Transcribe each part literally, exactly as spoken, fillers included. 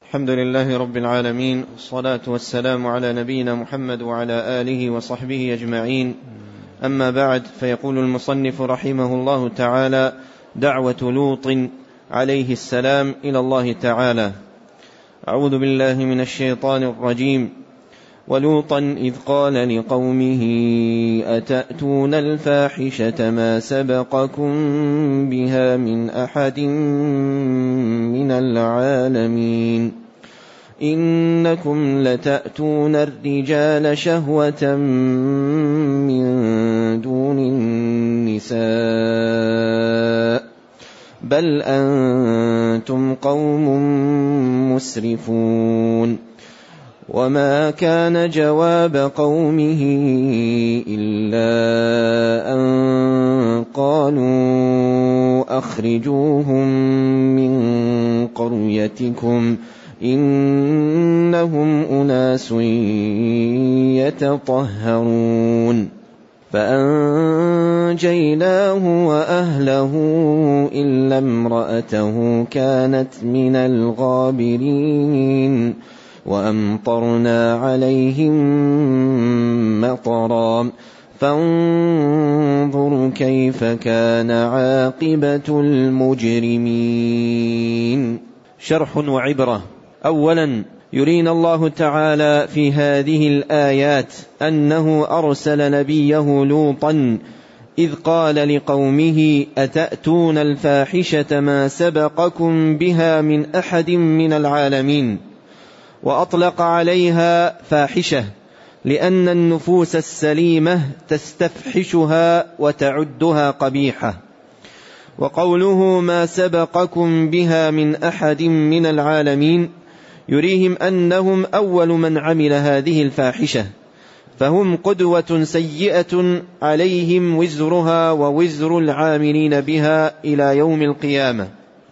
الحمد لله رب العالمين، والصلاة والسلام على نبينا محمد وعلى آله وصحبه أجمعين. أما بعد، فيقول المصنف رحمه الله تعالى: دعوة لوط عليه السلام إلى الله تعالى. أعوذ بالله من الشيطان الرجيم. ولوطا إذ قال لقومه أتأتون الفاحشة ما سبقكم بها من أحد من العالمين إنكم لتأتون الرجال شهوة من دون النساء بل أنتم قوم مسرفون. وما كان جواب قومه إلا أن قالوا أخرجوهم من قريتكم إنهم أناس يتطهرون. فأنجيناه وأهله إلا امرأته كانت من الغابرين وأمطرنا عليهم مطرا فانظروا كيف كان عاقبة المجرمين. شرح وعبرة. أولا، يرينا الله تعالى في هذه الآيات أنه أرسل نبيه لوطا إذ قال لقومه أتأتون الفاحشة ما سبقكم بها من أحد من العالمين، وأطلق عليها فاحشة لأن النفوس السليمة تستفحشها وتعدها قبيحة. وقوله ما سبقكم بها من أحد من العالمين يريهم أنهم أول من عمل هذه الفاحشة، فهم قدوة سيئة عليهم وزرها ووزر العاملين بها إلى يوم القيامة.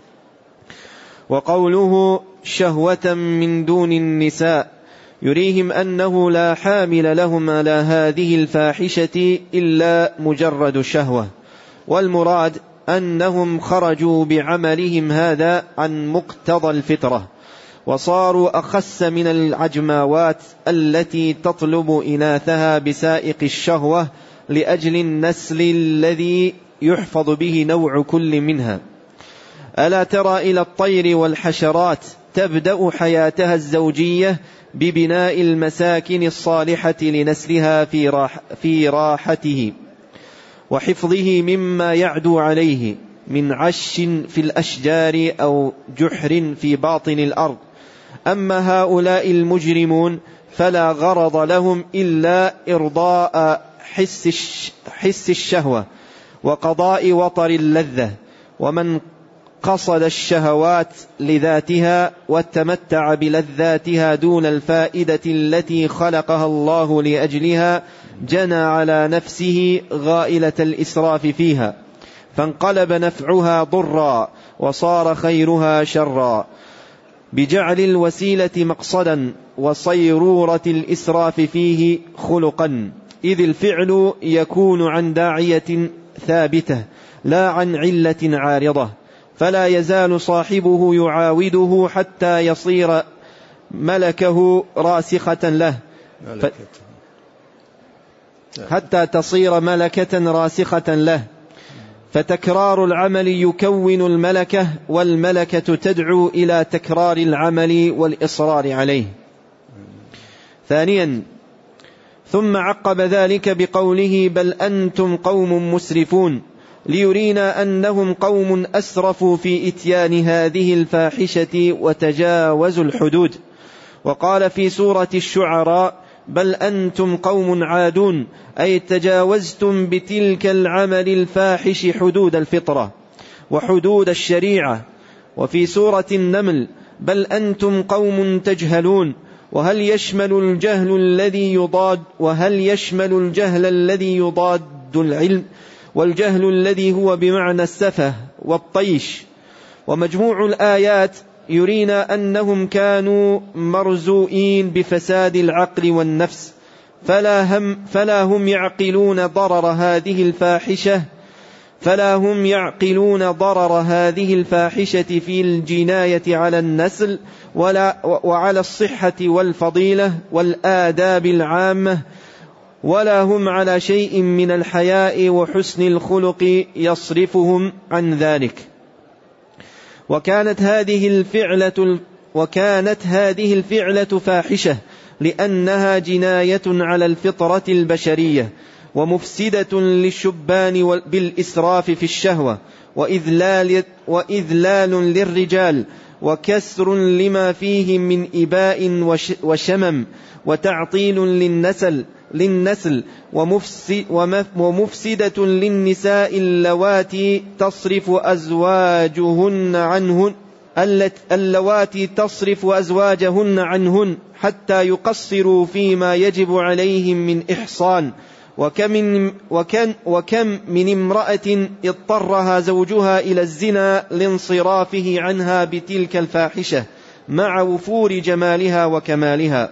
وقوله شهوة من دون النساء يريهم أنه لا حامل لهم على هذه الفاحشة إلا مجرد شهوة، والمراد أنهم خرجوا بعملهم هذا عن مقتضى الفطرة وصاروا أخس من العجماوات التي تطلب إناثها بسائق الشهوة لأجل النسل الذي يحفظ به نوع كل منها. ألا ترى إلى الطير والحشرات تبدأ حياتها الزوجية ببناء المساكن الصالحة لنسلها في, راح في راحته وحفظه مما يعدو عليه من عش في الأشجار أو جحر في باطن الأرض. أما هؤلاء المجرمون فلا غرض لهم إلا إرضاء حس, حس الشهوة وقضاء وطر اللذة، ومن قصد الشهوات لذاتها وتمتع بلذاتها دون الفائدة التي خلقها الله لأجلها جنى على نفسه غائلة الإسراف فيها، فانقلب نفعها ضرا وصار خيرها شرا بجعل الوسيلة مقصدا وصيرورة الإسراف فيه خلقا، إذ الفعل يكون عن داعية ثابتة لا عن علة عارضة، فلا يزال صاحبه يعاوده حتى يصير ملكه راسخة له ف... حتى تصير ملكة راسخة له، فتكرار العمل يكون الملكة، والملكة تدعو إلى تكرار العمل والإصرار عليه. ثانيا، ثم عقب ذلك بقوله بل أنتم قوم مسرفون، ليرينا أنهم قوم أسرفوا في إتيان هذه الفاحشة وتجاوزوا الحدود. وقال في سورة الشعراء بل أنتم قوم عادون، أي تجاوزتم بتلك العمل الفاحش حدود الفطرة وحدود الشريعة. وفي سورة النمل بل أنتم قوم تجهلون، وهل يشمل الجهل الذي يضاد وهل يشمل الجهل الذي يضاد العلم، والجهل الذي هو بمعنى السفه والطيش. ومجموع الآيات يرينا أنهم كانوا مرزوئين بفساد العقل والنفس، فلا هم, فلا هم يعقلون ضرر هذه الفاحشة فلا هم يعقلون ضرر هذه الفاحشة في الجناية على النسل ولا وعلى الصحة والفضيلة والآداب العامة، ولا هم على شيء من الحياء وحسن الخلق يصرفهم عن ذلك. وكانت هذه الفعلة وكانت هذه الفعلة فاحشة لأنها جناية على الفطرة البشرية، ومفسدة للشبان بالإسراف في الشهوة، وإذلال, وإذلال للرجال، وكسر لما فيه من إباء وشمم، وتعطيل للنسل, للنسل ومفسدة للنساء اللواتي تصرف أزواجهن عنهن اللواتي تصرف أزواجهن عنهن حتى يقصروا فيما يجب عليهم من إحصان. وكم من, وكم, وكم من امرأة اضطرها زوجها إلى الزنا لانصرافه عنها بتلك الفاحشة مع وفور جمالها وكمالها.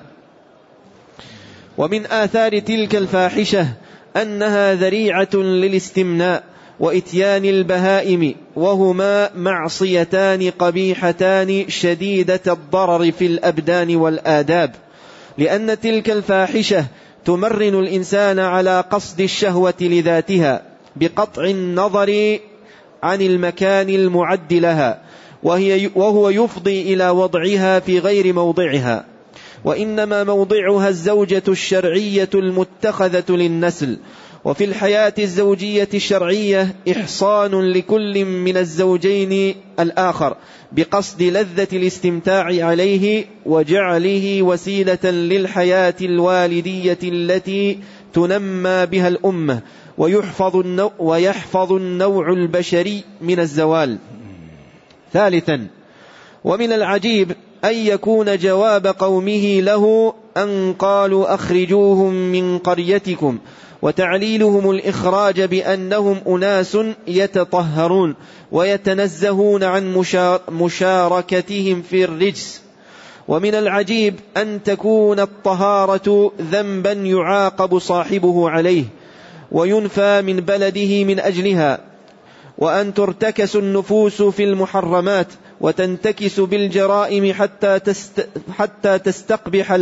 ومن آثار تلك الفاحشة أنها ذريعة للاستمناء وإتيان البهائم، وهما معصيتان قبيحتان شديدة الضرر في الأبدان والآداب، لأن تلك الفاحشة تمرن الإنسان على قصد الشهوة لذاتها بقطع النظر عن المكان المعد لها، وهي وهو يفضي إلى وضعها في غير موضعها، وإنما موضعها الزوجة الشرعية المتخذة للنسل. وفي الحياة الزوجية الشرعية إحصان لكل من الزوجين الآخر بقصد لذة الاستمتاع عليه وجعله وسيلة للحياة الوالدية التي تنمى بها الأمة ويحفظ النوع, ويحفظ النوع البشري من الزوال. ثالثا، ومن العجيب أن يكون جواب قومه له أن قالوا أخرجوهم من قريتكم، وتعليلهم الإخراج بأنهم أناس يتطهرون ويتنزهون عن مشاركتهم في الرجس. ومن العجيب أن تكون الطهارة ذنبا يعاقب صاحبه عليه وينفى من بلده من أجلها، وأن ترتكس النفوس في المحرمات وتنتكس بالجرائم حتى تست حتى تستقبح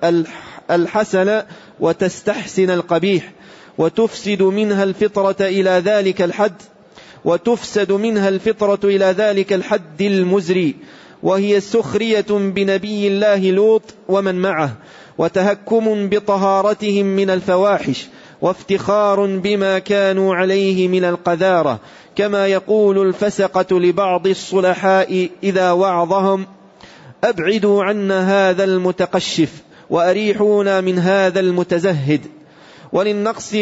الحسن وتستحسن القبيح، وتفسد منها الفطرة إلى ذلك الحد وتفسد منها الفطرة إلى ذلك الحد المزري، وهي سخرية بنبي الله لوط ومن معه، وتهكم بطهارتهم من الفواحش، وافتخار بما كانوا عليه من القذارة، كما يقول الفسقة لبعض الصلحاء إذا وعظهم: أبعدوا عنا هذا المتقشف وأريحونا من هذا المتزهد. وللنقص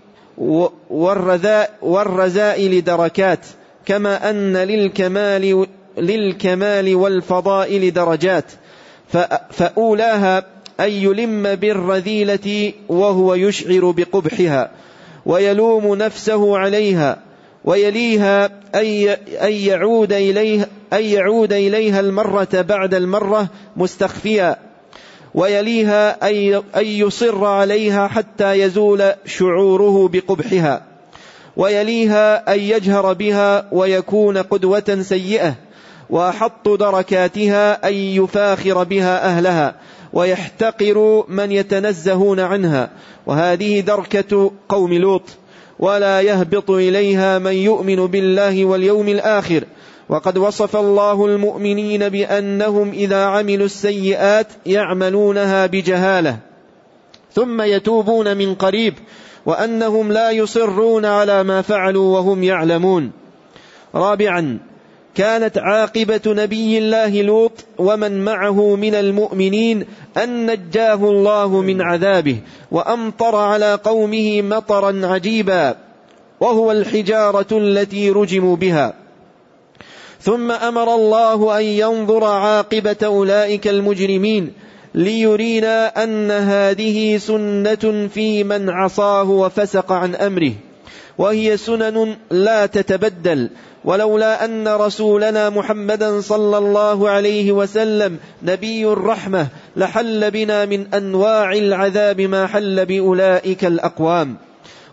والرذائل دركات، كما أن للكمال, للكمال والفضائل درجات، فأولاها أن يلم بالرذيلة وهو يشعر بقبحها ويلوم نفسه عليها، ويليها أن يعود إليها, أن يعود إليها المرة بعد المرة مستخفيا، ويليها أن يصر عليها حتى يزول شعوره بقبحها، ويليها أن يجهر بها ويكون قدوة سيئة، وأحط دركاتها أن يفاخر بها أهلها ويحتقر من يتنزهون عنها. وهذه دركة قوم لوط، ولا يهبط إليها من يؤمن بالله واليوم الآخر. وقد وصف الله المؤمنين بأنهم إذا عملوا السيئات يعملونها بجهالة ثم يتوبون من قريب، وأنهم لا يصرون على ما فعلوا وهم يعلمون. رابعا، كانت عاقبة نبي الله لوط ومن معه من المؤمنين أن نجاه الله من عذابه وأمطر على قومه مطرا عجيبا، وهو الحجارة التي رجموا بها. ثم أمر الله أن ينظر عاقبة أولئك المجرمين ليرينا أن هذه سنة في من عصاه وفسق عن أمره، وهي سنن لا تتبدل. ولولا أن رسولنا محمدا صلى الله عليه وسلم نبي الرحمة لحل بنا من أنواع العذاب ما حل بأولئك الأقوام.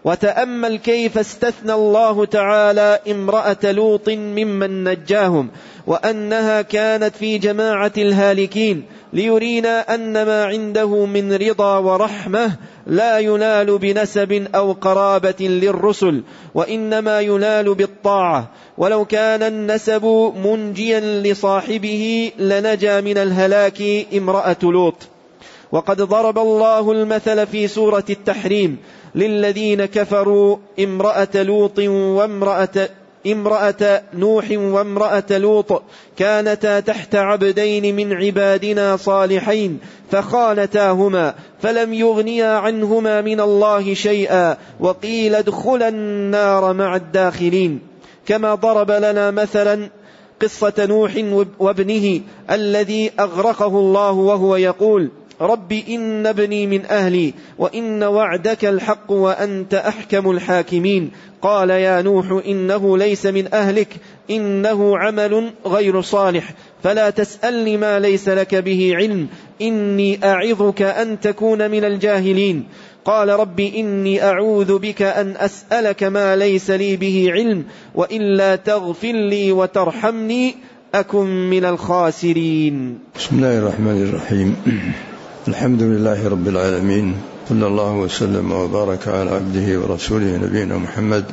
وتأمل كيف استثنى الله تعالى امرأة لوط ممن نجاهم، وأنها كانت في جماعة الهالكين، ليرينا أن ما عنده من رضا ورحمة لا ينال بنسب أو قرابة للرسل، وإنما ينال بالطاعة. ولو كان النسب منجيا لصاحبه لنجا من الهلاك امرأة لوط. وقد ضرب الله المثل في سورة التحريم للذين كفروا امرأة لوط وامرأة امرأة نوح وامرأة لوط كانتا تحت عبدين من عبادنا صالحين فخانتاهما فلم يغنيا عنهما من الله شيئا وقيل ادخلا النار مع الداخلين. كما ضرب لنا مثلا قصة نوح وابنه الذي أغرقه الله وهو يقول رب إن ابني من أهلي وإن وعدك الحق وأنت أحكم الحاكمين. قال يا نوح إنه ليس من أهلك إنه عمل غير صالح فلا تسألني ما ليس لك به علم إني أعظك أن تكون من الجاهلين. قال رب إني أعوذ بك أن أسألك ما ليس لي به علم وإلا تغفر لي وترحمني أكن من الخاسرين. بسم الله الرحمن الرحيم. الحمد لله رب العالمين، صلى الله وسلم وبارك على عبده ورسوله نبينا محمد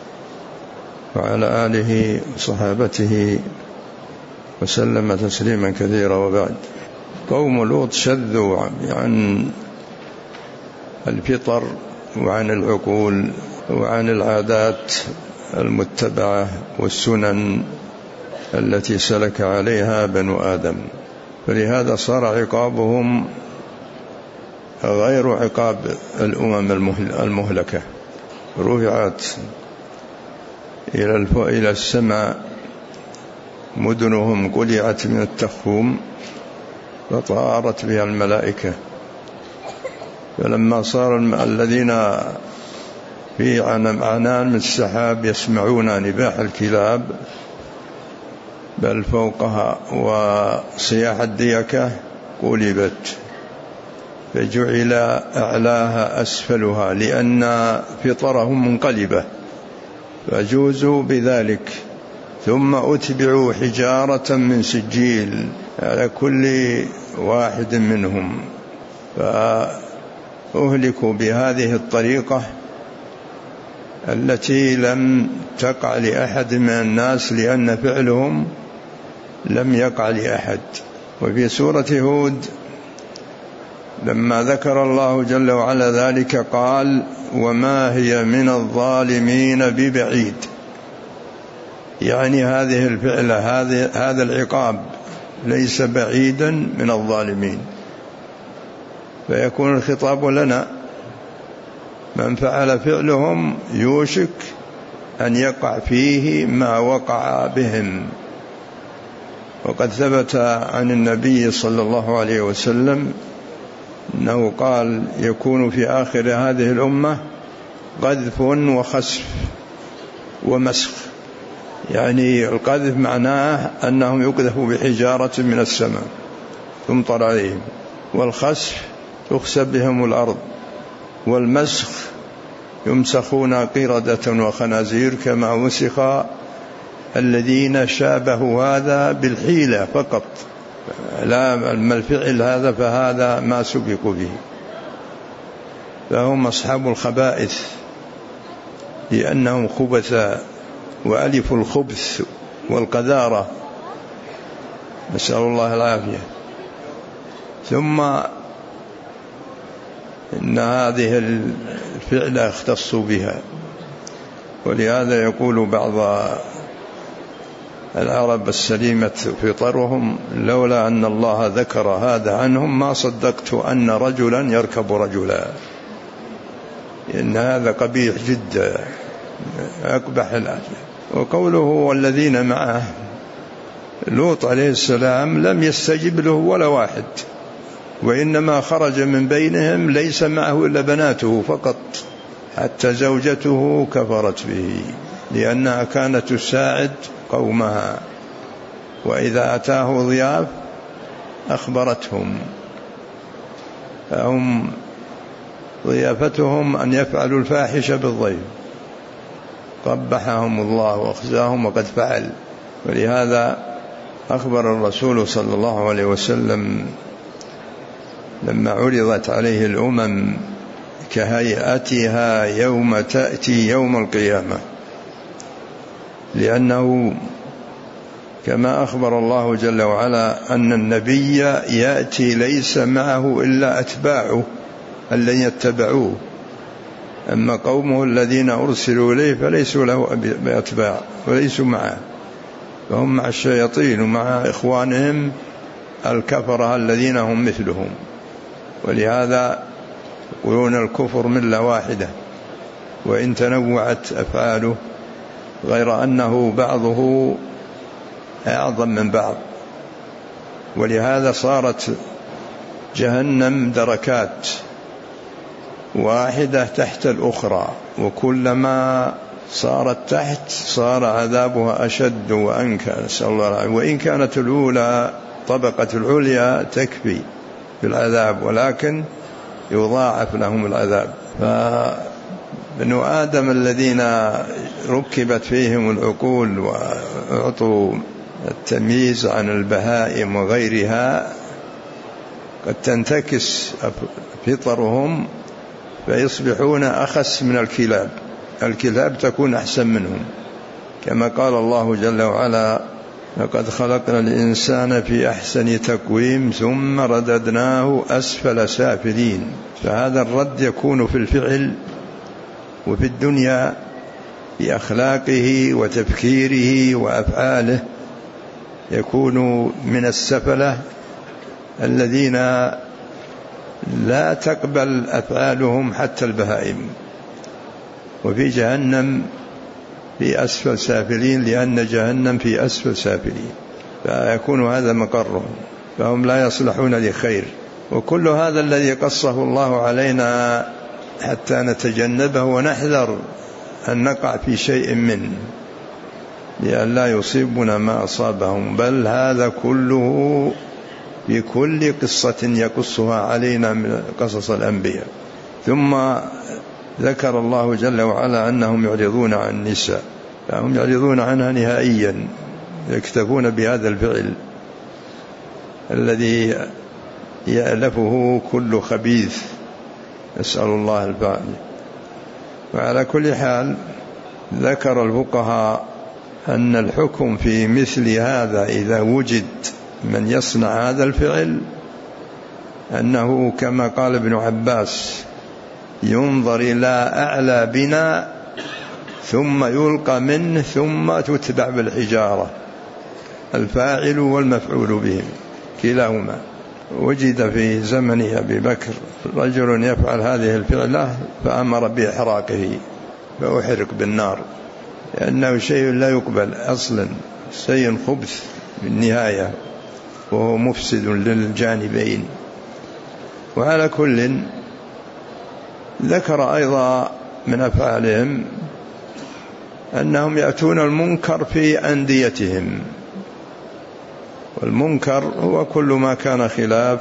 وعلى آله وصحابته وسلم تسليما كثيرا. وبعد، قوم لوط شذوا عن الفطر وعن العقول وعن العادات المتبعة والسنن التي سلك عليها بنو آدم، فلهذا صار عقابهم غير عقاب الأمم المهلكة. رفعت إلى السماء مدنهم قلعت من التخوم فطارت بها الملائكة، فلما صار الذين في عنان من السحاب يسمعون نباح الكلاب بل فوقها وصياح الديكة قلبت فجعل أعلاها أسفلها لأن فطرهم منقلبة فجوزوا بذلك، ثم أتبعوا حجارة من سجيل على كل واحد منهم، فأهلكوا بهذه الطريقة التي لم تقع لأحد من الناس لأن فعلهم لم يقع لأحد. وفي سورة هود لما ذكر الله جل وعلا ذلك قال وما هي من الظالمين ببعيد، يعني هذه الفعلة هذا العقاب ليس بعيدا من الظالمين، فيكون الخطاب لنا من فعل فعلهم يوشك أن يقع فيه ما وقع بهم. وقد ثبت عن النبي صلى الله عليه وسلم أنه قال يكون في آخر هذه الأمة قذف وخسف ومسخ، يعني القذف معناه أنهم يقذفوا بحجارة من السماء تمطر عليهم، والخسف تخسف بهم الأرض، والمسخ يمسخون قردة وخنازير كما مسخ الذين شابهوا هذا بالحيلة فقط، لا الفعل هذا فهذا ما سبقوا به، فهم أصحاب الخبائث لأنهم خبثا وألفوا الخبث والقذارة، نسأل الله العافية. ثم إن هذه الفعلة اختصوا بها، ولهذا يقول بعض العرب السليمة فطرهم لولا أن الله ذكر هذا عنهم ما صدقت أن رجلا يركب رجلا، إن هذا قبيح جدا أقبح الأشياء. وقوله والذين معه، لوط عليه السلام لم يستجب له ولا واحد، وإنما خرج من بينهم ليس معه إلا بناته فقط، حتى زوجته كفرت به لأنها كانت تساعد قومها، وإذا أتاه ضياف أخبرتهم، فهم ضيافتهم أن يفعلوا الفاحشة بالضيف، قبحهم الله وأخزاهم وقد فعل. ولهذا أخبر الرسول صلى الله عليه وسلم لما عرضت عليه الأمم كهيئتها يوم تأتي يوم القيامة، لأنه كما أخبر الله جل وعلا أن النبي يأتي ليس معه إلا أتباعه الذين يتبعوه، أما قومه الذين أرسلوا إليه فليسوا له بأتباع وليسوا معه، فهم مع الشياطين ومع إخوانهم الكفرة الذين هم مثلهم. ولهذا يقولون الكفر ملة واحدة وإن تنوعت أفعاله، غير أنه بعضه أعظم من بعض. ولهذا صارت جهنم دركات واحدة تحت الأخرى، وكلما صارت تحت صار عذابها أشد وأنكى، نسأل الله العافية. وإن كانت الأولى طبقة العليا تكفي بالعذاب، ولكن يضاعف لهم العذاب. فبنو آدم الذين ركبت فيهم العقول وأعطوا التمييز عن البهائم وغيرها قد تنتكس فطرهم فيصبحون أخس من الكلاب، الكلاب تكون أحسن منهم، كما قال الله جل وعلا: لقد خلقنا الإنسان في أحسن تقويم ثم رددناه أسفل سافلين. فهذا الرد يكون في الفعل وفي الدنيا بأخلاقه وتفكيره وأفعاله، يكون من السفلة الذين لا تقبل أفعالهم حتى البهائم. وفي جهنم في أسفل سافلين، لأن جهنم في أسفل سافلين، فيكون هذا مقرهم، فهم لا يصلحون لخير. وكل هذا الذي قصه الله علينا حتى نتجنبه ونحذر أن نقع في شيء منه لأن لا يصيبنا ما أصابهم، بل هذا كله بكل قصة يقصها علينا من قصص الأنبياء. ثم ذكر الله جل وعلا أنهم يعرضون عن النساء، فهم يعرضون عنها نهائيا، يكتفون بهذا الفعل الذي يألفه كل خبيث، نسأل الله العافية. وعلى كل حال ذكر الفقهاء أن الحكم في مثل هذا إذا وجد من يصنع هذا الفعل أنه كما قال ابن عباس: ينظر إلى أعلى بناء ثم يلقى منه ثم تتبع بالحجارة، الفاعل والمفعول بهم كلاهما. وجد في زمن أبي بكر رجل يفعل هذه الفعلة فأمر بإحراقه فأحرق بالنار، لأنه شيء لا يقبل أصلا، شيء خبث بالنهاية وهو مفسد للجانبين. وعلى كل ذكر أيضا من أفعالهم أنهم يأتون المنكر في أنديتهم، والمنكر هو كل ما كان خلاف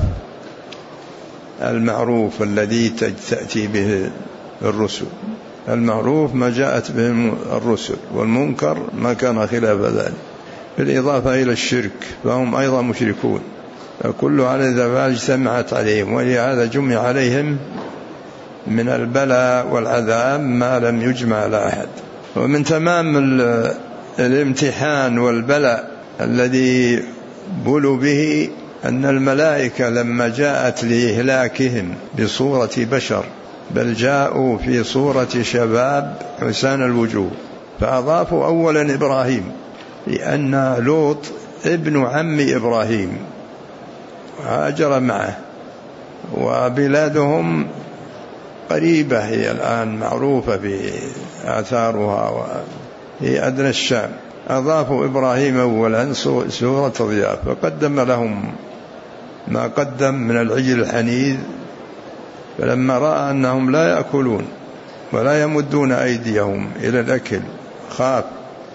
المعروف الذي تأتي به الرسل. المعروف ما جاءت به الرسل، والمنكر ما كان خلاف ذلك، بالإضافة إلى الشرك فهم أيضا مشركون. كل هذه الأفعال اجتمعت عليهم، ولهذا جمع عليهم من البلاء والعذاب ما لم يجمع على أحد. ومن تمام الامتحان والبلاء الذي بلوا به أن الملائكة لما جاءت لإهلاكهم بصورة بشر، بل جاءوا في صورة شباب حسان الوجوه، فأضافوا أولا إبراهيم، لأن لوط ابن عم إبراهيم هاجر معه، وبلادهم قريبة هي الآن معروفة بآثارها وهي أدنى الشام. أضافوا إبراهيم أولا سورة ضياف، فقدم لهم ما قدم من العجل الحنيذ، فلما رأى أنهم لا يأكلون ولا يمدون أيديهم إلى الأكل خاف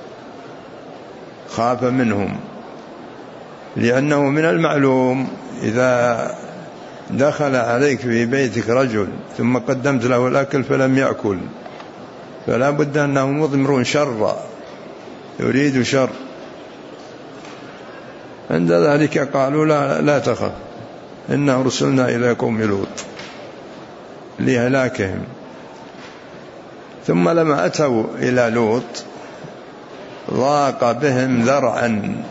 خاف منهم، لأنه من المعلوم إذا دخل عليك في بيتك رجل ثم قدمت له الأكل فلم يأكل، فلا بد أنه مضمر شر، يريد شر. عند ذلك قالوا لا, لا تخف، إنا أرسلنا إلى قوم لوط لهلاكهم. ثم لما أتوا إلى لوط ضاق بهم ذرعا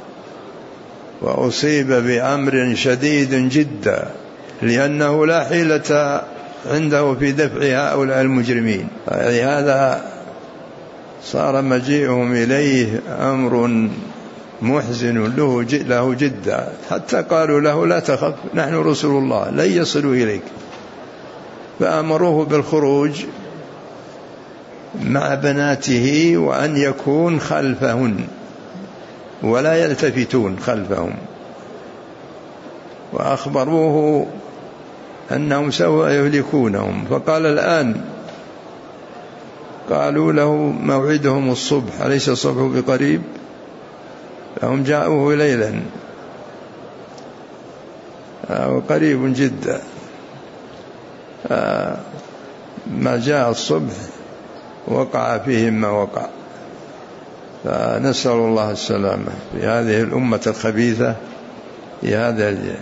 وأصيب بأمر شديد جدا، لأنه لا حيلة عنده في دفع هؤلاء المجرمين. لهذا صار مجيئهم إليه أمر محزن له جدا، حتى قالوا له لا تخف نحن رسل الله لن يصلوا إليك، فأمروه بالخروج مع بناته وأن يكون خلفهن ولا يلتفتون خلفهم، وأخبروه أنهم سوف يهلكونهم. فقال الآن، قالوا له موعدهم الصبح أليس الصبح بقريب؟ فهم جاءوه ليلا وقريب جدا، ما جاء الصبح وقع فيهم ما وقع. فنسأل الله السلامة في هذه الأمة الخبيثة في هذا الجيل.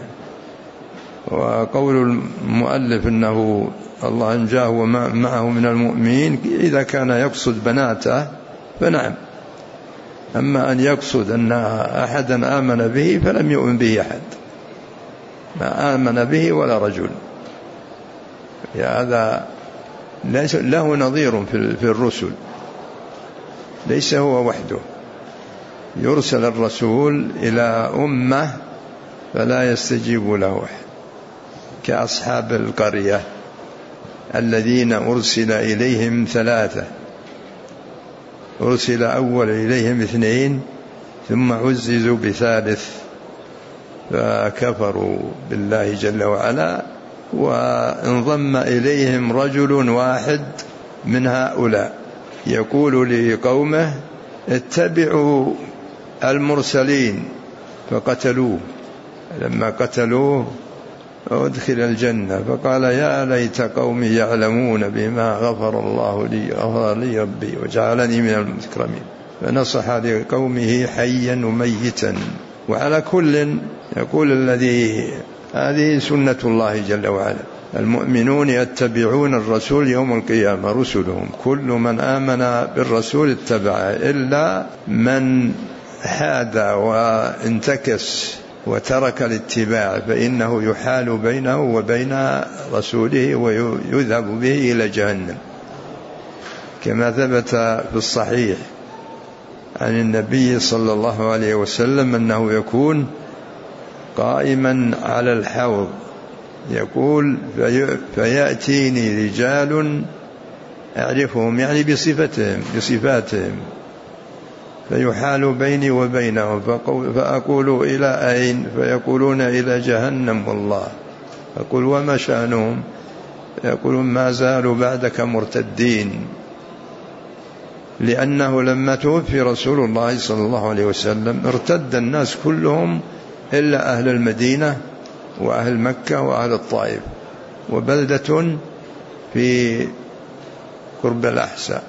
وقول المؤلف أنه الله أنجاه ومعه من المؤمنين إذا كان يقصد بناته فنعم، أما أن يقصد أن أحدا آمن به فلم يؤمن به أحد، ما آمن به ولا رجل. هذا ليس له نظير في الرسل، ليس هو وحده، يرسل الرسول إلى أمة فلا يستجيب له أحد، كأصحاب القرية الذين أرسل إليهم ثلاثة، أرسل أول إليهم اثنين ثم عززوا بثالث فكفروا بالله جل وعلا، وانضم إليهم رجل واحد من هؤلاء يقول لقومه اتبعوا المرسلين، فقتلوه. لما قتلوه أدخل الجنة، فقال يا ليت قومي يعلمون بما غفر الله لي غفر لي ربي وجعلني من المكرمين. فنصح لقومه حيا وميتا. وعلى كل يقول الذي هذه سنة الله جل وعلا، المؤمنون يتبعون الرسول يوم القيامة رسلهم، كل من آمن بالرسول اتبعه إلا من حاد وانتكس وترك الاتباع فإنه يحال بينه وبين رسوله ويذهب به إلى جهنم، كما ثبت في الصحيح عن النبي صلى الله عليه وسلم أنه يكون قائما على الحوض يقول فيأتيني رجال أعرفهم يعني بصفتهم بصفاتهم فيحال بيني وبينهم، فأقول إلى أين؟ فيقولون إلى جهنم والله. أقول وما شأنهم؟ يقولون ما زالوا بعدك مرتدين، لأنه لما توفي رسول الله صلى الله عليه وسلم ارتد الناس كلهم إلا أهل المدينة وأهل مكة وأهل الطائف وبلدة في قرب الأحساء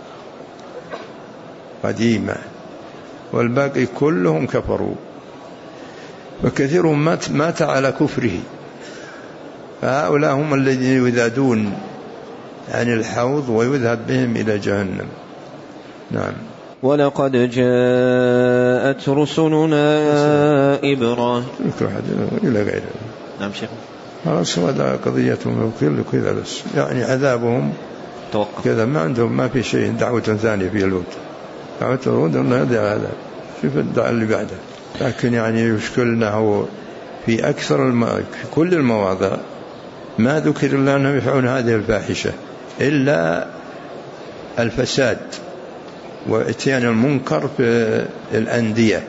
قديمة، والباقي كلهم كفروا، وكثيرهم مات, مات على كفره. فهؤلاء هم الذين يذادون عن الحوض ويذهب بهم إلى جهنم. نعم. ولقد جاءت رسلنا إبراهيم إلى غيره. نعم شيخ. خلاص هذا قضيتهم وكل كذا بس، يعني عذابهم توقف كذا، ما عندهم ما في شيء دعوة ثانية في الود، دعوة الود الله يدعى هذا، شوف الدعاء اللي بعده. لكن يعني يشكلنا في أكثر الم... في كل المواضع ما ذكر الله أنهم يفعلون هذه الفاحشة إلا الفساد وإتيان المنكر في الأندية،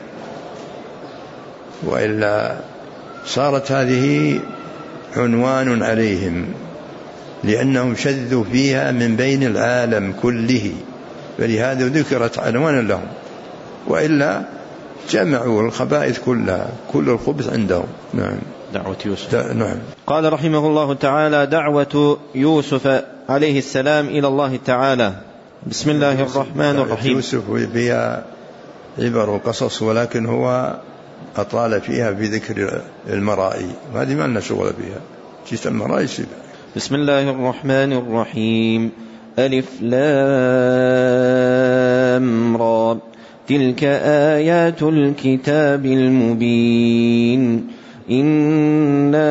وإلا صارت هذه عنوان عليهم لأنهم شذوا فيها من بين العالم كله، فلهذا ذكرت عنوانا لهم، وإلا جمعوا الخبائث كلها، كل الخبث عندهم. نعم. دعوة يوسف. نعم. قال رحمه الله تعالى: دعوة يوسف عليه السلام إلى الله تعالى. بسم الله الرحمن الرحيم. يوسف فيها عبر وقصص، ولكن هو أطال فيها بذكر المرائي، وهذه ما لنا شغل بها، جيت المرائي سبع. بسم الله الرحمن الرحيم. ألف لام را، تلك آيات الكتاب المبين، إنا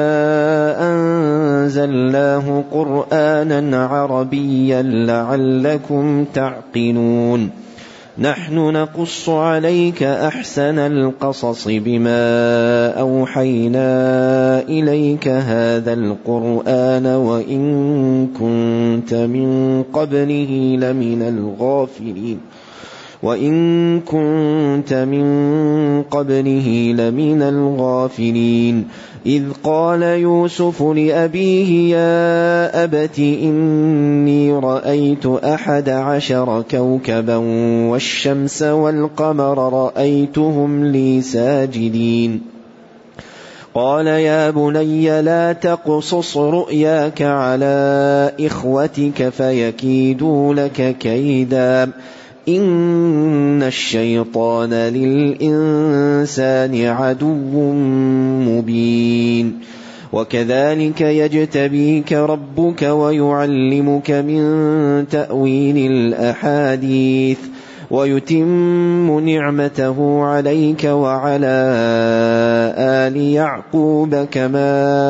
أنزلناه قرآنا عربيا لعلكم تعقلون. نحن نقص عليك أحسن القصص بما أوحينا إليك هذا القرآن وإن كنت من قبله لمن الغافلين وإن كنت من قبله لمن الغافلين إذ قال يوسف لأبيه يا أبت إني رأيت أحد عشر كوكبا والشمس والقمر رأيتهم لي ساجدين. قال يا بني لا تقصص رؤياك على إخوتك فيكيدوا لك كيدا إن الشيطان للإنسان عدو مبين. وكذلك يجتبيك ربك ويعلمك من تأويل الأحاديث ويتم نعمته عليك وعلى آل يعقوب كما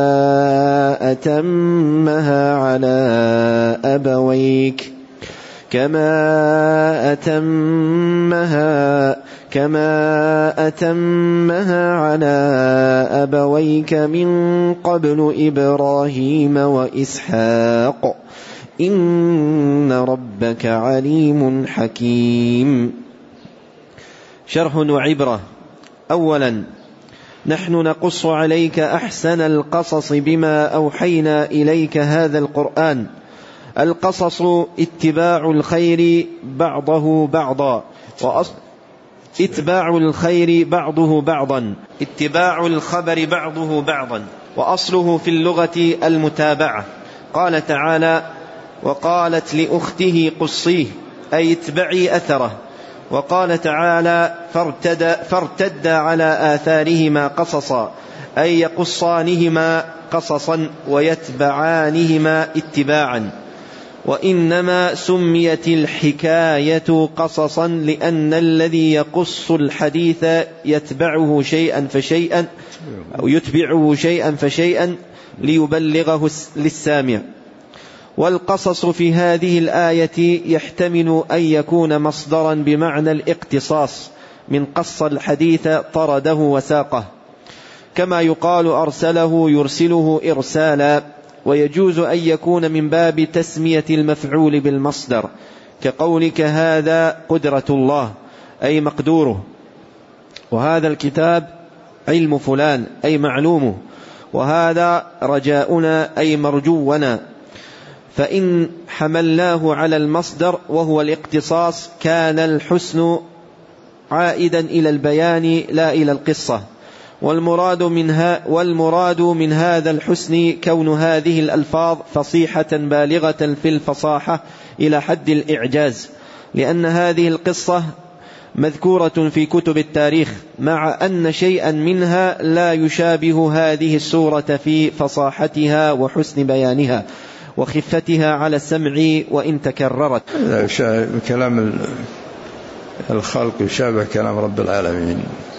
أتمها على أبويك كما أتمها كما أتمها على أبويك من قبل إبراهيم وإسحاق إن ربك عليم حكيم. شرح وعبرة. أولا، نحن نقص عليك أحسن القصص بما أوحينا إليك هذا القرآن. القصص اتباع الخير بعضه بعضا وأصل اتباع الخير بعضه بعضا اتباع الخبر بعضه بعضا وأصله في اللغة المتابعة. قال تعالى: وقالت لأخته قصيه، أي اتبعي أثره. وقال تعالى: فارتد, فارتد على آثارهما قصصا، أي يقصانهما قصصا ويتبعانهما اتباعا. وإنما سميت الحكاية قصصا لأن الذي يقص الحديث يتبعه شيئا فشيئا أو يتبعه شيئا فشيئا ليبلغه للسامع. والقصص في هذه الآية يحتمل أن يكون مصدرا بمعنى الاقتصاص من قص الحديث طرده وساقه، كما يقال أرسله يرسله إرسالا. ويجوز أن يكون من باب تسمية المفعول بالمصدر، كقولك هذا قدرة الله أي مقدوره، وهذا الكتاب علم فلان أي معلومه، وهذا رجاؤنا أي مرجونا. فإن حملناه على المصدر وهو الاقتصاص كان الحسن عائدا إلى البيان لا إلى القصة. والمراد منها والمراد من هذا الحسن كون هذه الألفاظ فصيحة بالغة في الفصاحة إلى حد الإعجاز، لأن هذه القصة مذكورة في كتب التاريخ، مع أن شيئا منها لا يشابه هذه السورة في فصاحتها وحسن بيانها وخفتها على السمع وإن تكررت. كلام الخلق يشابه كلام رب العالمين،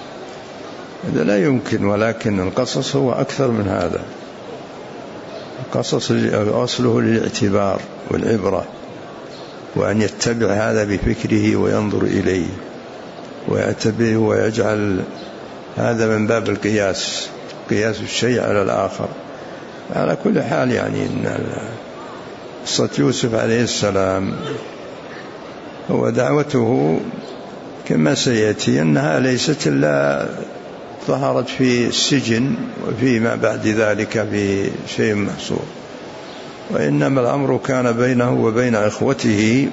هذا لا يمكن. ولكن القصص هو أكثر من هذا. القصص أصله للاعتبار والعبرة، وأن يتبع هذا بفكره وينظر إليه ويعتبره ويجعل هذا من باب القياس، قياس الشيء على الآخر. على كل حال يعني إن قصة يوسف عليه السلام هو دعوته كما سيأتي أنها ليست إلا ظهرت في السجن وفيما بعد ذلك بشيء محصور، وإنما الأمر كان بينه وبين إخوته،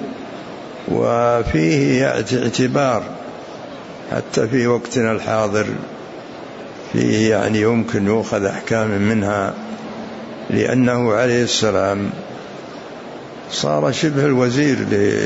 وفيه اعتبار حتى في وقتنا الحاضر فيه يعني يمكن يؤخذ أحكام منها، لأنه عليه السلام صار شبه الوزير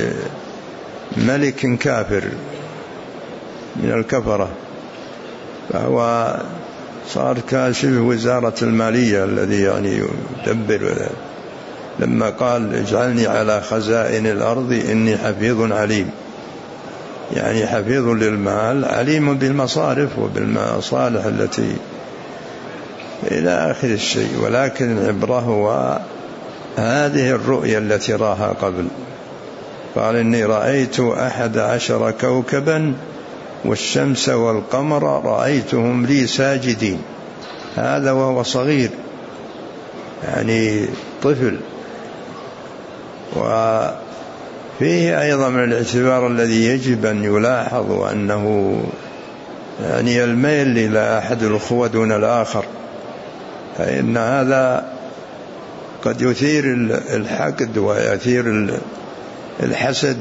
لملك كافر من الكفرة، فهو صار كشبه وزارة المالية الذي يعني يدبر. لما قال اجعلني على خزائن الأرض إني حفيظ عليم، يعني حفيظ للمال عليم بالمصارف وبالمصالح التي إلى آخر الشيء. ولكن العبرة هو هذه الرؤيا التي راها قبل، قال إني رأيت أحد عشر كوكبا والشمس والقمر رأيتهم لي ساجدين، هذا وهو صغير يعني طفل. وفيه أيضا من الاعتبار الذي يجب أن يلاحظ أنه يعني الميل إلى أحد الأخوة دون الآخر، فإن هذا قد يثير الحقد ويثير الحسد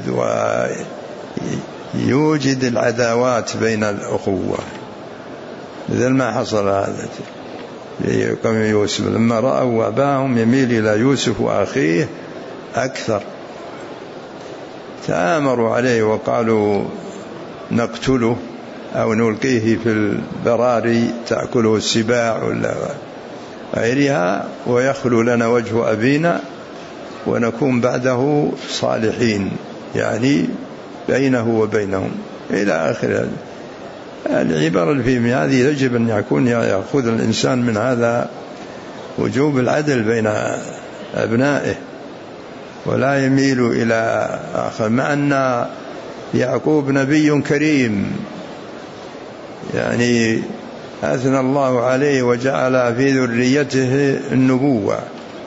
ويوجد العداوات بين الأخوة، مثل ما حصل هذا لقوم يوسف لما رأوا أباهم يميل إلى يوسف وأخيه أكثر، تآمروا عليه وقالوا نقتله أو نلقيه في البراري تأكله السباع ولا غيرها ويخلو لنا وجه أبينا ونكون بعده صالحين، يعني بينه وبينهم إلى آخر العبارة الفيلم هذه. يجب أن يكون يأخذ الإنسان من هذا وجوب العدل بين أبنائه ولا يميل إلى آخر، مع أن يعقوب نبي كريم يعني أثنى الله عليه وجعل في ذريته النبوة،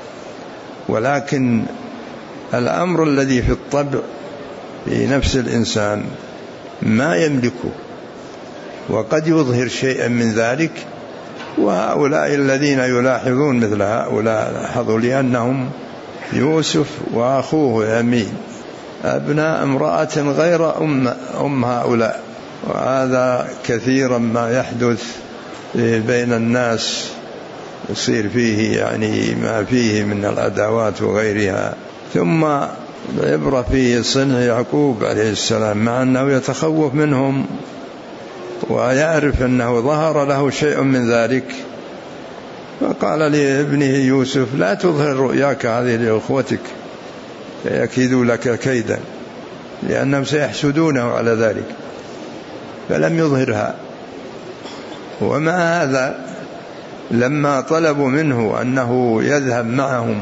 ولكن الأمر الذي في الطبع في نفس الإنسان ما يملكه وقد يظهر شيئا من ذلك. وهؤلاء الذين يلاحظون مثل هؤلاء لاحظوا لأنهم يوسف وأخوه يمين أبناء امرأة غير أم, أم هؤلاء، وهذا كثيرا ما يحدث بين الناس، يصير فيه يعني ما فيه من العداوات وغيرها. ثم العبرة في صنع يعقوب عليه السلام مع أنه يتخوف منهم ويعرف أنه ظهر له شيء من ذلك، فقال لابنه يوسف لا تظهر رؤياك هذه لأخوتك فيكيدوا لك كيدا، لأنهم سيحسدونه على ذلك، فلم يظهرها. ومع هذا لما طلبوا منه أنه يذهب معهم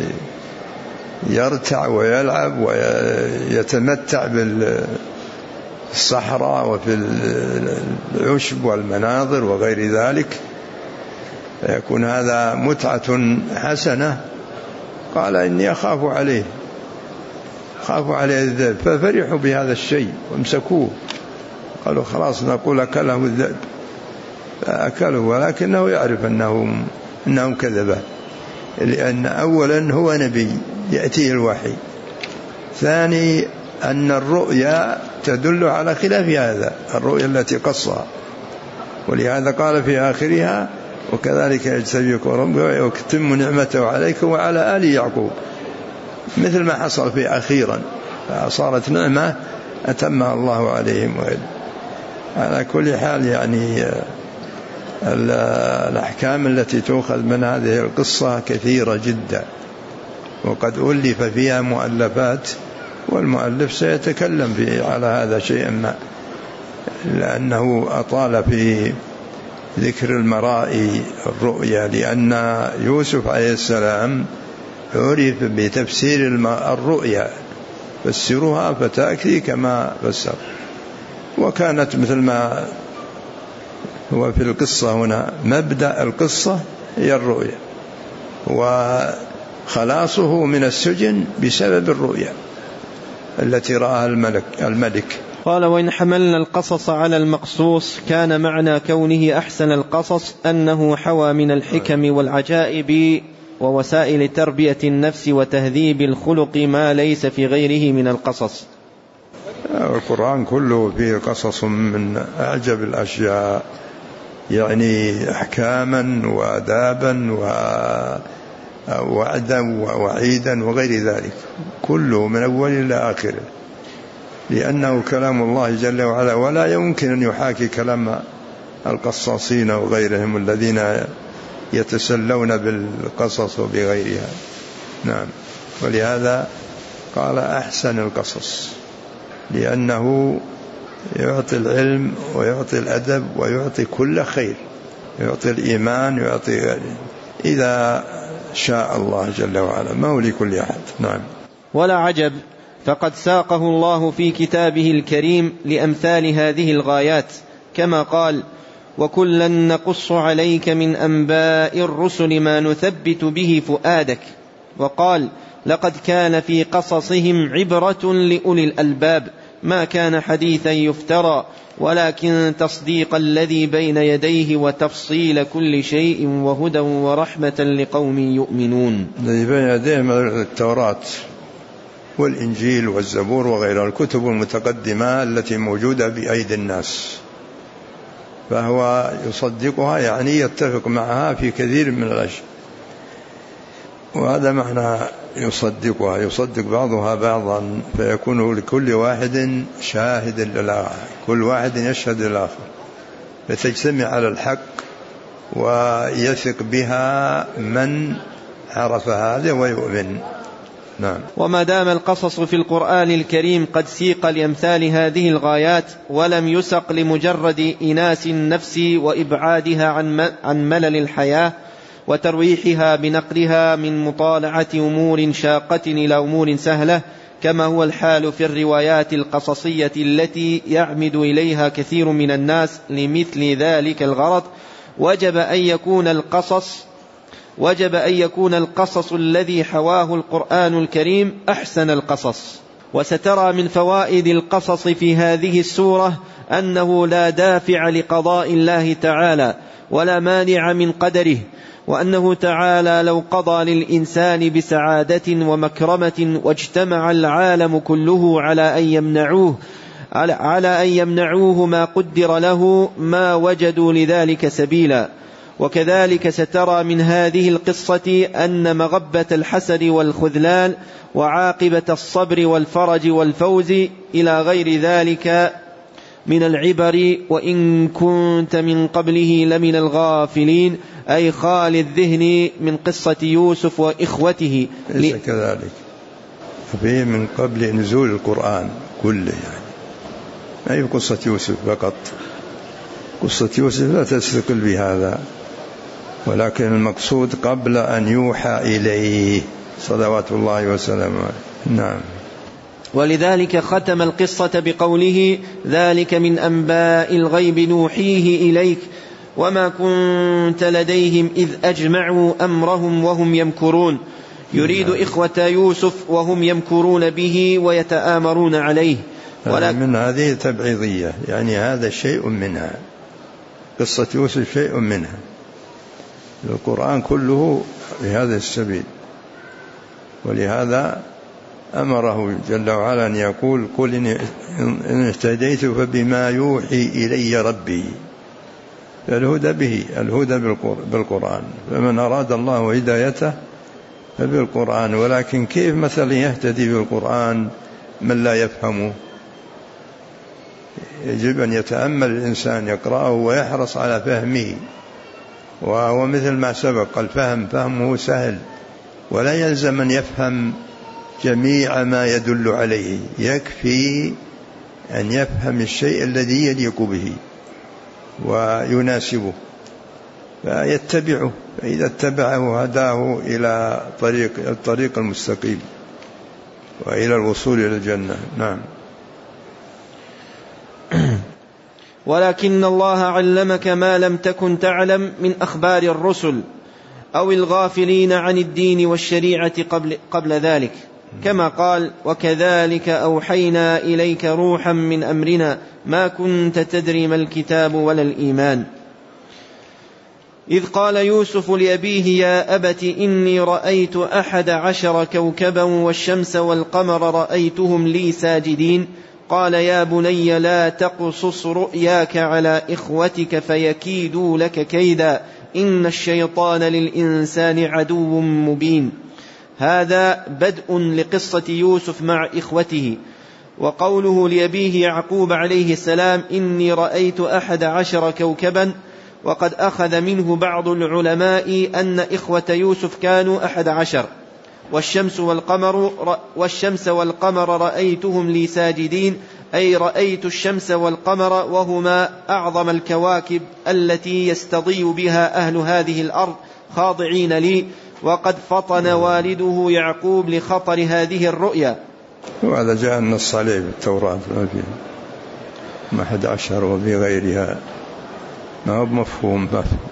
ويرتع ويلعب ويتمتع بالصحراء وفي العشب والمناظر وغير ذلك فيكون هذا متعة حسنة، قال إني أخاف عليه خاف عليه الذئب، ففرحوا بهذا الشيء وامسكوه قالوا خلاص نقول أكله الذئب فأكله، ولكنه يعرف أنهم, أنهم كذبه، لأن أولا هو نبي يأتيه الوحي، ثاني أن الرؤيا تدل على خلاف هذا الرؤيا التي قصها، ولهذا قال في آخرها وكذلك يجتبيك ربك ويتم نعمته عليك وعلى آل يعقوب، مثل ما حصل في أخيرا صارت نعمة أتمها الله عليهم. على كل حال يعني الأحكام التي تؤخذ من هذه القصة كثيرة جدا، وقد ألف فيها مؤلفات والمؤلف سيتكلم في على هذا شيئا ما، لأنه أطال في ذكر المرائي الرؤيا، لأن يوسف عليه السلام عرف بتفسير الرؤيا فسرها فتأتي كما فسر، وكانت مثل ما هو في القصة هنا مبدأ القصة هي الرؤيا وخلاصه من السجن بسبب الرؤيا التي رآها الملك, الملك. قال وإن حملنا القصص على المقصوص كان معنى كونه أحسن القصص أنه حوى من الحكم والعجائب ووسائل تربية النفس وتهذيب الخلق ما ليس في غيره من القصص. القرآن كله فيه قصص من أعجب الأشياء يعني أحكاما وآدابا ووعدا ووعيدا وغير ذلك، كله من أول إلى آخره، لأنه كلام الله جل وعلا، ولا يمكن أن يحاكي كلام القصاصين وغيرهم الذين يتسلون بالقصص وبغيرها. نعم. ولهذا قال أحسن القصص، لأنه يعطي العلم ويعطي الأدب ويعطي كل خير، يعطي الإيمان، يعطي إذا شاء الله جل وعلا، ما هو لكل أحد. نعم. ولا عجب، فقد ساقه الله في كتابه الكريم لأمثال هذه الغايات، كما قال: وكلا نقص عليك من أنباء الرسل ما نثبت به فؤادك. وقال: لقد كان في قصصهم عبرة لأولي الألباب ما كان حديثا يفترى ولكن تصديق الذي بين يديه وتفصيل كل شيء وهدى ورحمة لقوم يؤمنون. الذي بين يديه من التوراة والإنجيل والزبور وغيرها، الكتب المتقدمة التي موجودة بأيدي الناس، فهو يصدقها، يعني يتفق معها في كثير من الأشياء، وهذا معنى يصدقها، يصدق بعضها بعضا، فيكون لكل واحد شاهد للآخر، كل واحد يشهد للآخر، فتجتمع على الحق ويثق بها من عرف هذا ويؤمن. نعم. وما دام القصص في القرآن الكريم قد سيق لأمثال هذه الغايات ولم يسق لمجرد إناس النفس وإبعادها عن ملل الحياة وترويحها بنقلها من مطالعة أمور شاقة إلى أمور سهلة، كما هو الحال في الروايات القصصية التي يعمد إليها كثير من الناس لمثل ذلك الغرض، وجب أن يكون القصص وجب أن يكون القصص الذي حواه القرآن الكريم أحسن القصص. وسترى من فوائد القصص في هذه السورة أنه لا دافع لقضاء الله تعالى ولا مانع من قدره، وأنه تعالى لو قضى للإنسان بسعادة ومكرمة واجتمع العالم كله على أن يمنعوه على أن يمنعوه ما قدر له ما وجدوا لذلك سبيلا. وكذلك سترى من هذه القصة أن مغبة الحسد والخذلان وعاقبة الصبر والفرج والفوز إلى غير ذلك من العبر، وإن كنت من قبله لمن الغافلين، أي خالي الذهن من قصة يوسف وإخوته. ليس كذلك، فيه من قبل نزول القرآن كله، يعني أي قصة يوسف فقط، قصة يوسف لا تستقل بهذا، ولكن المقصود قبل أن يوحى إليه صلوات الله وسلامه. نعم. ولذلك ختم القصة بقوله: ذلك من أنباء الغيب نوحيه إليك وما كنت لديهم إذ أجمعوا أمرهم وهم يمكرون، يريد إخوة يوسف وهم يمكرون به ويتآمرون عليه. ولكن من هذه تبعيضية، يعني هذا شيء منها، قصة يوسف شيء منها، القرآن كله بهذا السبيل. ولهذا أمره جل وعلا أن يقول: قل إن اهتديت فبما يوحي إلي ربي، فالهدى به، الهدى بالقرآن، فمن أراد الله هدايته فبالقرآن. ولكن كيف مثلا يهتدي بالقرآن من لا يفهمه؟ يجب أن يتأمل الإنسان يقرأه ويحرص على فهمه، وهو مثل ما سبق، الفهم فهمه سهل، ولا يلزم أن يفهم جميع ما يدل عليه، يكفي أن يفهم الشيء الذي يليق به ويناسبه فيتبعه، فإذا اتبعه هداه إلى طريق الطريق المستقيم وإلى الوصول إلى الجنة. نعم. ولكن الله علمك ما لم تكن تعلم من أخبار الرسل أو الغافلين عن الدين والشريعة قبل, قبل ذلك، كما قال: وكذلك أوحينا إليك روحا من أمرنا ما كنت تدري ما الكتاب ولا الإيمان. إذ قال يوسف لأبيه: يا أبت إني رأيت أحد عشر كوكبا والشمس والقمر رأيتهم لي ساجدين. قال: يا بني لا تقصص رؤياك على إخوتك فيكيدوا لك كيدا إن الشيطان للإنسان عدو مبين. هذا بدء لقصة يوسف مع إخوته. وقوله لأبيه يعقوب عليه السلام: إني رأيت أحد عشر كوكبا، وقد أخذ منه بعض العلماء أن إخوة يوسف كانوا أحد عشر، والشمس والقمر, والشمس والقمر رأيتهم لي ساجدين، أي رأيت الشمس والقمر وهما أعظم الكواكب التي يستضيء بها أهل هذه الأرض خاضعين لي. وقد فطن والده يعقوب لخطر هذه الرؤيا. وهذا جاء النص عليه بالتوراة ما أحد عشر وفي غيرها، ما هو مفهوم.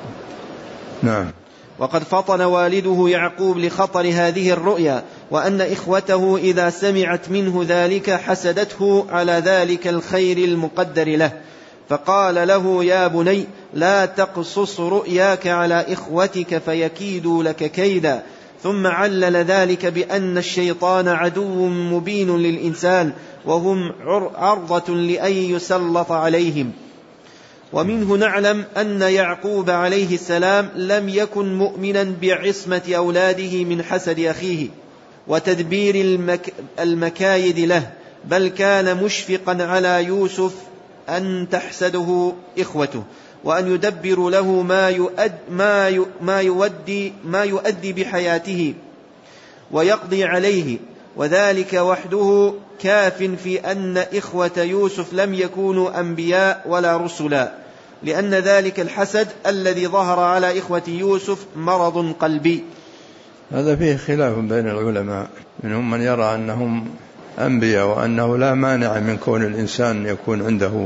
نعم. وقد فطن والده يعقوب لخطر هذه الرؤيا، وأن إخوته إذا سمعت منه ذلك حسدته على ذلك الخير المقدر له، فقال له: يا بني لا تقصص رؤياك على إخوتك فيكيدوا لك كيدا. ثم علل ذلك بأن الشيطان عدو مبين للإنسان، وهم عرضة لأن يسلط عليهم. ومنه نعلم أن يعقوب عليه السلام لم يكن مؤمنا بعصمة أولاده من حسد أخيه وتدبير المك... المكايد له، بل كان مشفقا على يوسف أن تحسده إخوته، وأن يدبر له ما, يؤد... ما, ي... ما, يودي... ما يؤدي بحياته ويقضي عليه، وذلك وحده كاف في أن إخوة يوسف لم يكونوا أنبياء ولا رسلا، لأن ذلك الحسد الذي ظهر على إخوة يوسف مرض قلبي. هذا فيه خلاف بين العلماء، منهم من يرى أنهم أنبياء وأنه لا مانع من كون الإنسان يكون عنده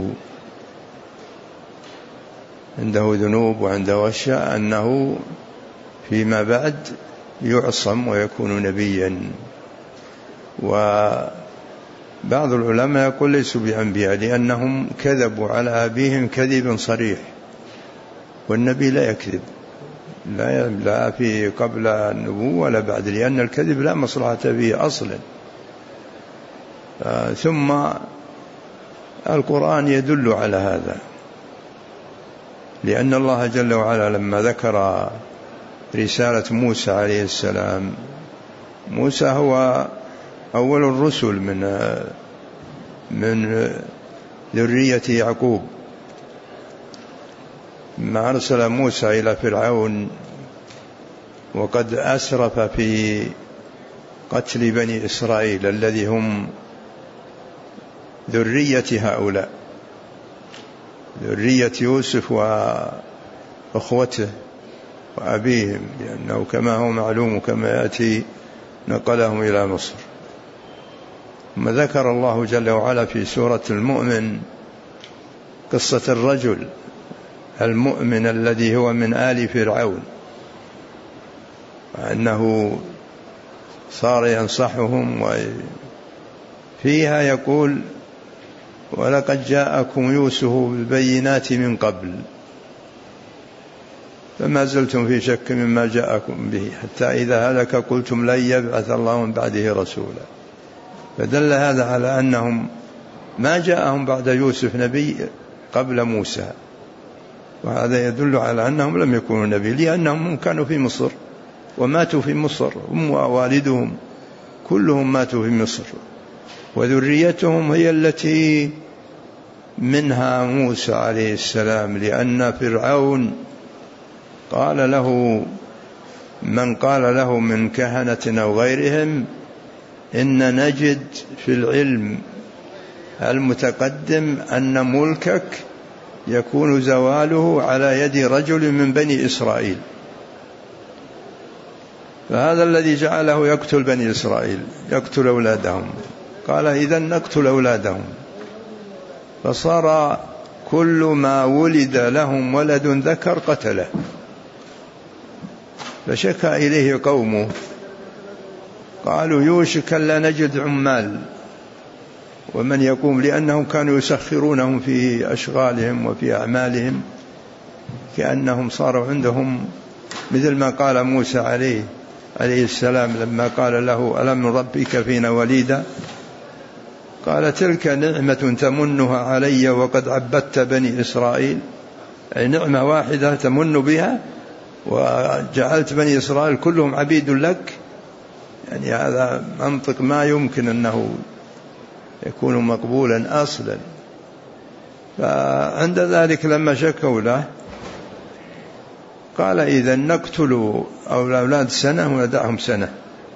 عنده ذنوب وعنده أشياء أنه فيما بعد يعصم ويكون نبيا. وبعض العلماء يقول ليسوا بأنبياء لأنهم كذبوا على أبيهم كذب صريح، والنبي لا يكذب، لا, لا في قبل النبوة ولا بعد، لأن الكذب لا مصلحة فيه أصلا. آه ثم القرآن يدل على هذا، لأن الله جل وعلا لما ذكر رسالة موسى عليه السلام، موسى هو أول الرسل من من ذرية يعقوب، ما أرسل موسى إلى فرعون وقد أسرف في قتل بني إسرائيل الذي هم ذرية هؤلاء، ذرية يوسف وأخوته وأبيهم، لأنه كما هو معلوم كما يأتي نقلهم إلى مصر. ثم ذكر الله جل وعلا في سورة المؤمن قصة الرجل المؤمن الذي هو من آل فرعون، وأنه صار ينصحهم، وفيها يقول: ولقد جاءكم يوسف بالبينات من قبل فما زلتم في شك مما جاءكم به حتى إذا هلك قلتم لن يبعث الله من بعده رسولا. فدل هذا على أنهم ما جاءهم بعد يوسف نبي قبل موسى، وهذا يدل على أنهم لم يكونوا نبي، لأنهم كانوا في مصر وماتوا في مصر، هم ووالدهم كلهم ماتوا في مصر، وذريتهم هي التي منها موسى عليه السلام، لأن فرعون قال له من قال له من كهنة أو غيرهم: إن نجد في العلم المتقدم أن ملكك يكون زواله على يد رجل من بني إسرائيل. فهذا الذي جعله يقتل بني إسرائيل، يقتل أولادهم. قال: إذن نقتل أولادهم. فصار كل ما ولد لهم ولد ذكر قتله. فشكى إليه قومه قالوا: يوشك لا نجد عمال ومن يقوم، لأنهم كانوا يسخرونهم في أشغالهم وفي أعمالهم، كأنهم صاروا عندهم مثل ما قال موسى عليه عليه السلام لما قال له: ألم نربك فينا وليدا؟ قال تلك نعمة تمنها علي وقد عبدت بني إسرائيل، أي نعمة واحدة تمن بها وجعلت بني إسرائيل كلهم عبيد لك. يعني هذا منطق ما يمكن أنه يكون مقبولا أصلا. فعند ذلك لما شكوا له قال إذا نقتل أولاد سنة وندعهم سنة،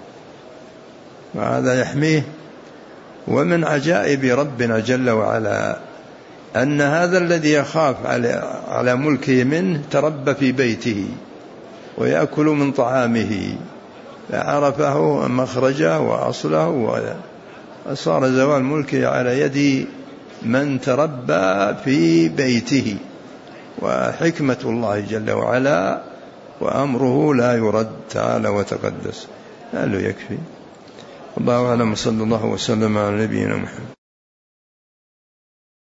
وهذا يحميه. ومن عجائب ربنا جل وعلا أن هذا الذي يخاف على ملكه منه تربى في بيته ويأكل من طعامه، فعرفه مخرجه وأصله، وصار زوال ملكه على يد من تربى في بيته. وحكمة الله جل وعلا وأمره لا يرد تعالى وتقدس. قالوا يكفي. الله أعلم. صلى الله وسلم على نبينا محمد.